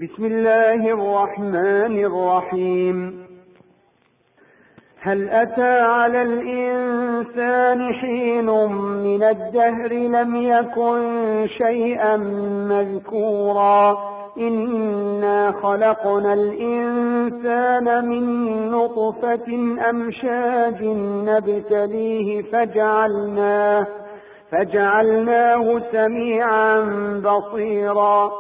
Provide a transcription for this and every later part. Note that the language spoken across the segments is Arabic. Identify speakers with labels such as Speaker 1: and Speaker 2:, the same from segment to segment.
Speaker 1: بسم الله الرحمن الرحيم. هل أتى على الإنسان حين من الدهر لم يكن شيئا مذكورا إنا خلقنا الإنسان من نطفة أمشاج نبتليه فجعلناه سميعا بصيرا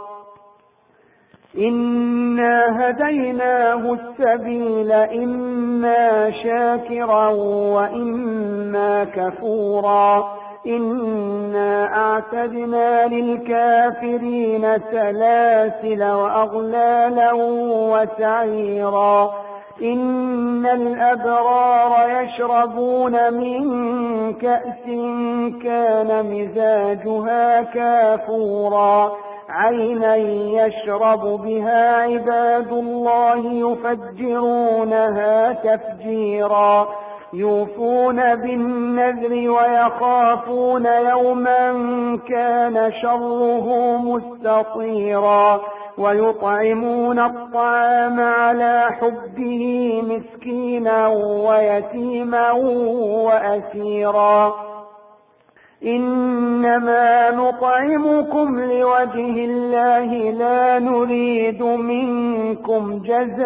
Speaker 1: إنا هديناه السبيل إما شاكرا وإما كفورا إنا أعتدنا للكافرين سلاسل وأغلالا وسعيرا إن الأبرار يشربون من كأس كان مزاجها كافورا عينا يشرب بها عباد الله يفجرونها تفجيرا يوفون بالنذر ويخافون يوما كان شره مستطيرا ويطعمون الطعام على حبه مسكينا ويتيما وأسيرا إنما نطعمكم لوجه الله لا نريد منكم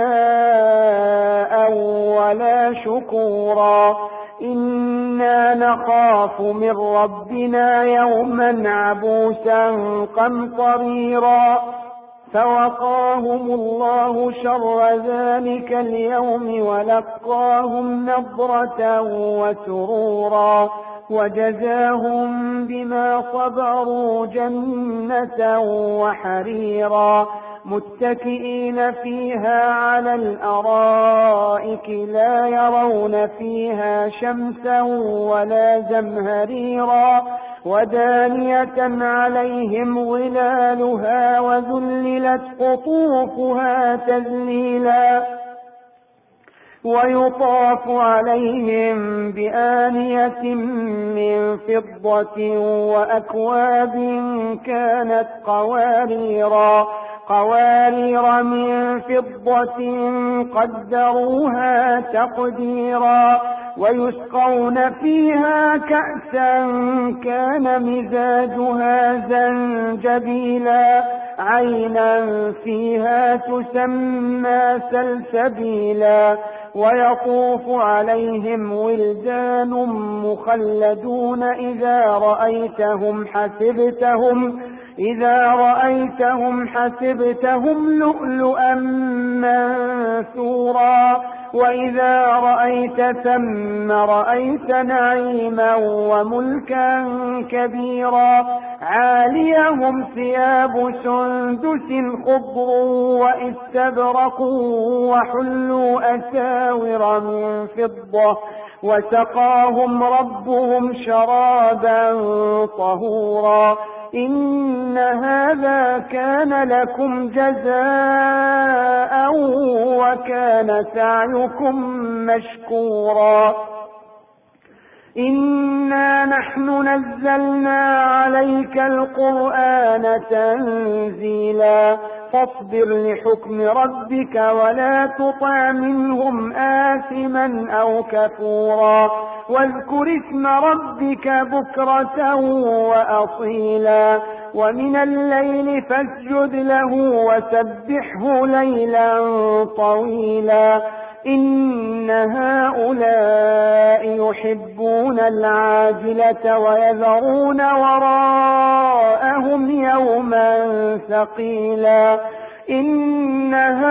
Speaker 1: جزاء ولا شكورا إنا نخاف من ربنا يوما عبوسا قمطريرا فوقاهم الله شر ذلك اليوم ولقاهم نضرة وسرورا وجزاهم بما صبروا جنة وحريرا متكئين فيها على الأرائك لا يرون فيها شمسا ولا زمهريرا ودانية عليهم ظلالها وذللت قطوفها تذليلا ويطاف عليهم بآنية من فضة وأكواب كانت قوارير من فضة قدروها تقديرا ويسقون فيها كأسا كان مزاجها زنجبيلا عينا فيها تسمى سلسبيلا ويطوف عليهم ولدان مخلدون إذا رأيتهم حسبتهم لؤلؤا منثورا وإذا رأيت ثم رأيت نعيما وملكا كبيرا عاليهم ثياب سندس خضر واستبرق وحلوا أساور من فضة وسقاهم ربهم شرابا طهورا إن هذا كان لكم جزاء وكان سعيكم مشكورا إنا نحن نزلنا عليك القرآن تنزيلا فاصبر لحكم ربك ولا تطع منهم آثما أو كفورا واذكر اسم ربك بكرة وأصيلا ومن الليل فاسجد له وسبحه ليلا طويلا إن هؤلاء يحبون العاجلة ويذرون وراءهم يوما ثقيلا إن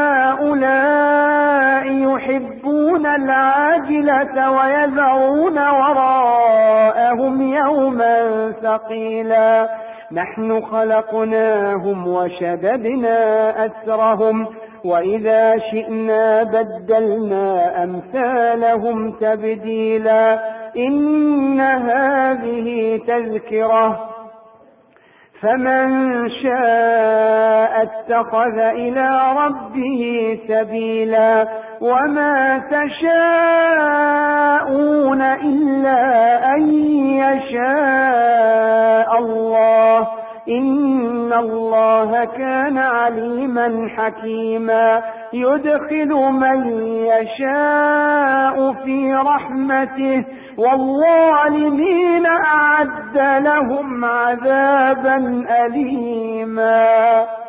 Speaker 1: هؤلاء يحبون العاجلة ويذرون وراءهم يوما ثقيلا نحن خلقناهم وشددنا أسرهم وإذا شئنا بدلنا أمثالهم تبديلا إن هذه تذكرة فمن شاء اتخذ إلى ربه سبيلا وما تشاءون إلا أن يشاء الله إن الله كان عليما حكيما يدخل من يشاء في رحمته والظالمين أعد لهم عذابا أليما.